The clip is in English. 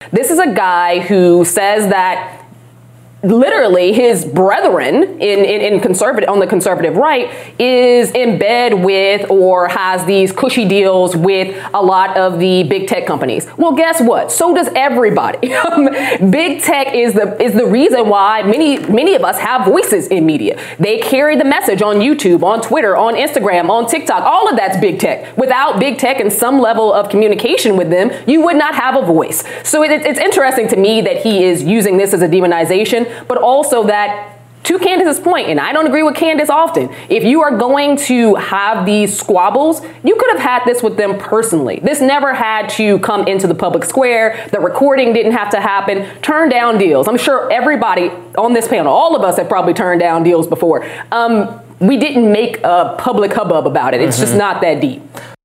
This is a guy who says that literally his brethren in conservative on the conservative right is in bed with or has these cushy deals with a lot of the big tech companies. Well, guess what? So does everybody. Big tech is the reason why many of us have voices in media. They carry the message on YouTube, on Twitter, on Instagram, on TikTok. All of that's big tech. Without big tech and some level of communication with them, you would not have a voice. So it's interesting to me that he is using this as a demonization, but also that, to Candace's point, and I don't agree with Candace often, if you are going to have these squabbles, you could have had this with them personally. This never had to come into the public square. The recording didn't have to happen. Turn down deals. I'm sure everybody on this panel, all of us have probably turned down deals before. We didn't make a public hubbub about it. It's just not that deep.